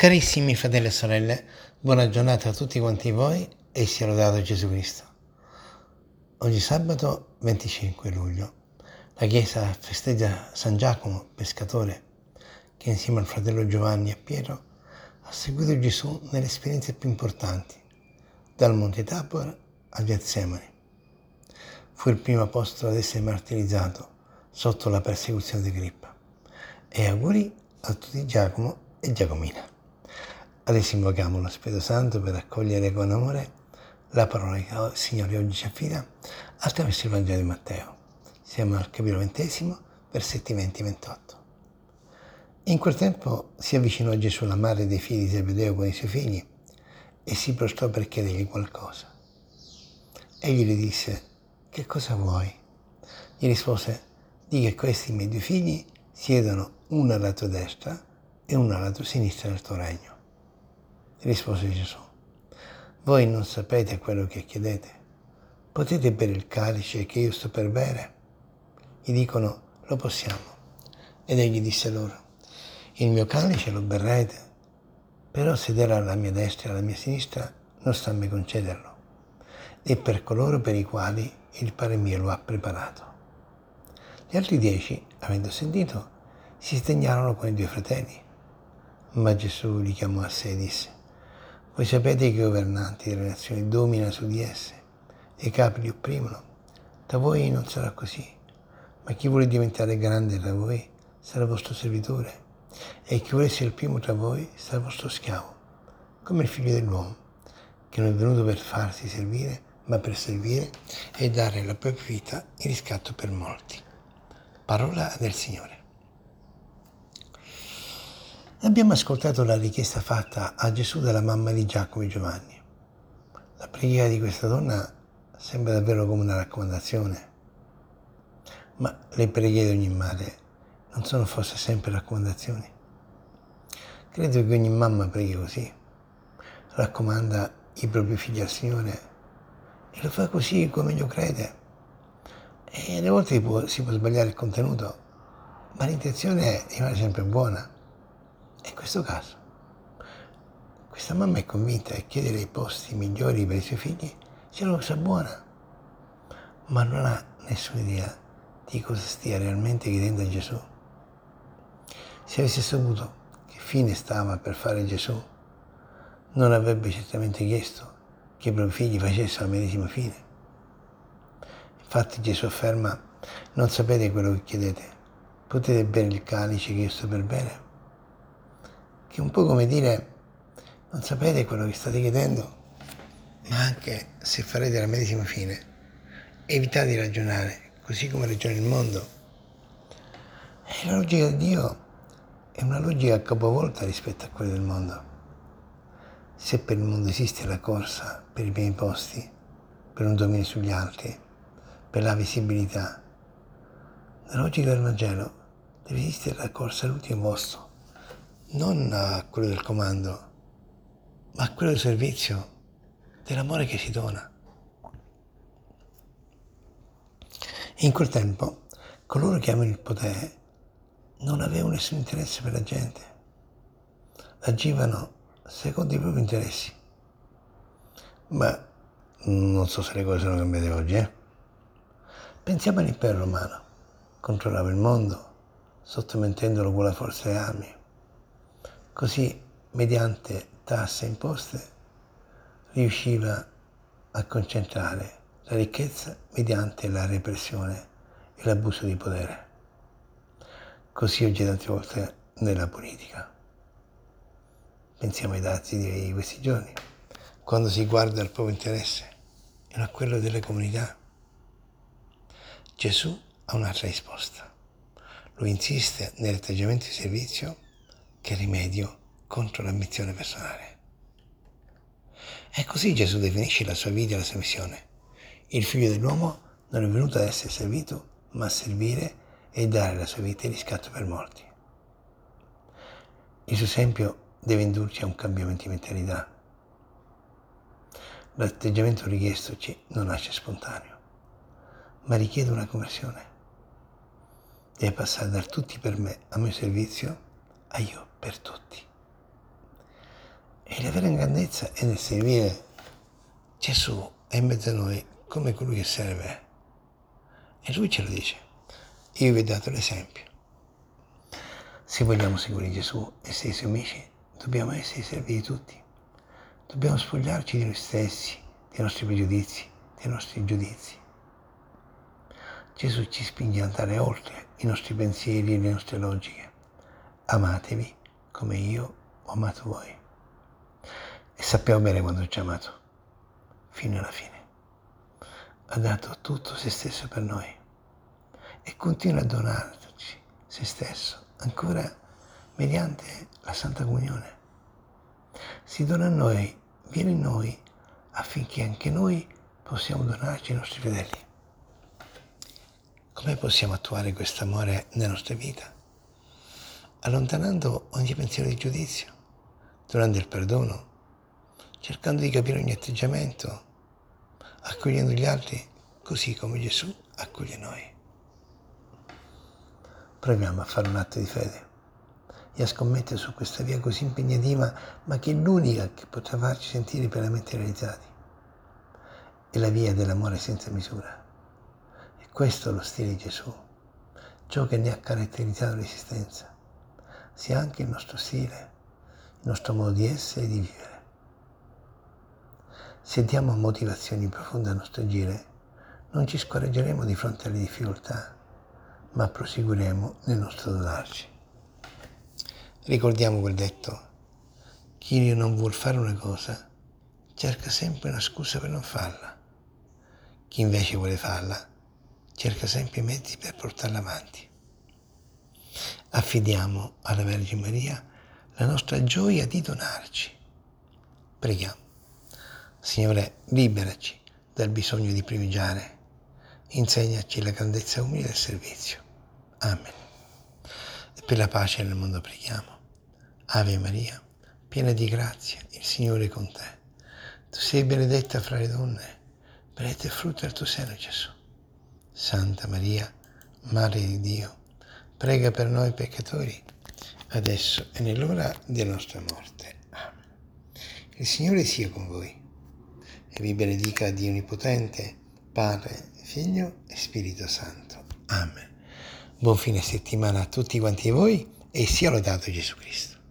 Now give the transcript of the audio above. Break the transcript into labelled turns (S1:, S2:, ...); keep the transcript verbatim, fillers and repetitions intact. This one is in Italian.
S1: Carissimi fratelli e sorelle, buona giornata a tutti quanti voi e sia lodato Gesù Cristo. Oggi sabato venticinque luglio, la Chiesa festeggia San Giacomo, pescatore, che insieme al fratello Giovanni e Pietro ha seguito Gesù nelle esperienze più importanti, dal Monte Tabor a Getsemani. Fu il primo apostolo ad essere martirizzato sotto la persecuzione di Agrippa. E auguri a tutti Giacomo e Giacomina. Adesso invochiamo lo Spirito Santo per accogliere con amore la parola che il Signore oggi ci affida attraverso il Vangelo di Matteo. Siamo al capitolo ventesimo, versetti venti ventotto. In quel tempo si avvicinò a Gesù la madre dei figli di Zebedeo con i suoi figli e si prostrò per chiedergli qualcosa. Egli le disse: «Che cosa vuoi?» Gli rispose: «Di che questi miei due figli siedono uno alla tua destra e uno alla tua sinistra nel tuo regno». Rispose Gesù: «Voi non sapete quello che chiedete. Potete bere il calice che io sto per bere?» Gli dicono: «Lo possiamo». Ed egli disse loro: «Il mio calice lo berrete, però sedere alla mia destra e alla mia sinistra non sta a me concederlo, e per coloro per i quali il Padre mio lo ha preparato». Gli altri dieci, avendo sentito, si sdegnarono con i due fratelli. Ma Gesù li chiamò a sé e disse: «Voi sapete che i governanti delle nazioni dominano su di esse e i capi li opprimono. Da voi non sarà così, ma chi vuole diventare grande tra voi sarà vostro servitore, e chi vuole essere il primo tra voi sarà vostro schiavo, come il figlio dell'uomo, che non è venuto per farsi servire, ma per servire e dare la propria vita in riscatto per molti». Parola del Signore. Abbiamo ascoltato la richiesta fatta a Gesù dalla mamma di Giacomo e Giovanni. La preghiera di questa donna sembra davvero come una raccomandazione, ma le preghiere di ogni madre non sono forse sempre raccomandazioni? Credo che ogni mamma preghi così, raccomanda i propri figli al Signore e lo fa così come meglio crede. E alle volte si può, si può sbagliare il contenuto, ma l'intenzione rimane sempre buona. E in questo caso, questa mamma è convinta che chiedere i posti migliori per i suoi figli sia una cosa buona, ma non ha nessuna idea di cosa stia realmente chiedendo a Gesù. Se avesse saputo che fine stava per fare Gesù, non avrebbe certamente chiesto che i propri figli facessero la medesima fine. Infatti Gesù afferma: «Non sapete quello che chiedete, potete bere il calice che io sto per bere?» Che è un po' come dire: non sapete quello che state chiedendo, ma anche se farete la medesima fine, evitate di ragionare così come ragiona il mondo. E la logica di Dio è una logica capovolta rispetto a quella del mondo. Se per il mondo esiste la corsa per i primi posti, per un dominio sugli altri, per la visibilità, la logica del Vangelo deve esistere la corsa all'ultimo posto, non a quello del comando, ma a quello del servizio, dell'amore che si dona. In quel tempo, coloro che avevano il potere non avevano nessun interesse per la gente, agivano secondo i propri interessi. Ma non so se le cose sono cambiate oggi, eh? Pensiamo all'impero romano, controllava il mondo, sottomettendolo con la forza delle armi. Così, mediante tasse imposte, riusciva a concentrare la ricchezza mediante la repressione e l'abuso di potere. Così oggi tante volte nella politica. Pensiamo ai dazi di questi giorni, quando si guarda al proprio interesse e non a quello delle comunità. Gesù ha un'altra risposta. Lui insiste nell'atteggiamento di servizio che rimedio contro l'ambizione personale. E così Gesù definisce la sua vita e la sua missione. Il figlio dell'uomo non è venuto ad essere servito, ma a servire e dare la sua vita in riscatto per molti. Il suo esempio deve indurci a un cambiamento di mentalità. L'atteggiamento richiestoci non nasce spontaneo, ma richiede una conversione. Deve passare dal tutti per me a mio servizio a io per tutti. E la vera grandezza è nel servire Gesù è in mezzo a noi come colui che serve. E lui ce lo dice. Io vi ho dato l'esempio. Se vogliamo seguire Gesù e essere i suoi amici, dobbiamo essere servi di tutti. Dobbiamo spogliarci di noi stessi, dei nostri pregiudizi, dei nostri giudizi. Gesù ci spinge ad andare oltre i nostri pensieri e le nostre logiche. Amatevi come io ho amato voi. E sappiamo bene quando ci ha amato, fino alla fine. Ha dato tutto se stesso per noi e continua a donarci se stesso ancora mediante la Santa Comunione. Si dona a noi, viene in noi affinché anche noi possiamo donarci ai nostri fedeli. Come possiamo attuare questo amore nella nostra vita? Allontanando ogni pensiero di giudizio, donando il perdono, cercando di capire ogni atteggiamento, accogliendo gli altri così come Gesù accoglie noi. Proviamo a fare un atto di fede e a scommettere su questa via così impegnativa, ma che è l'unica che potrà farci sentire pienamente realizzati. È la via dell'amore senza misura. E questo è lo stile di Gesù, ciò che ne ha caratterizzato l'esistenza, sia anche il nostro stile, il nostro modo di essere e di vivere. Se diamo motivazioni profonde al nostro agire, non ci scoraggeremo di fronte alle difficoltà, ma proseguiremo nel nostro donarci. Ricordiamo quel detto: chi non vuol fare una cosa cerca sempre una scusa per non farla. Chi invece vuole farla cerca sempre i mezzi per portarla avanti. Affidiamo alla Vergine Maria la nostra gioia di donarci. Preghiamo. Signore, liberaci dal bisogno di privilegiare, insegnaci la grandezza umile del servizio. Amen. E per la pace nel mondo preghiamo. Ave Maria, piena di grazia, il Signore è con te. Tu sei benedetta fra le donne, benedetto è il frutto del tuo seno, Gesù. Santa Maria, Madre di Dio, prega per noi peccatori, adesso e nell'ora della nostra morte. Amen. Il Signore sia con voi e vi benedica Dio Onnipotente, Padre, Figlio e Spirito Santo. Amen. Buon fine settimana a tutti quanti voi e sia lodato Gesù Cristo.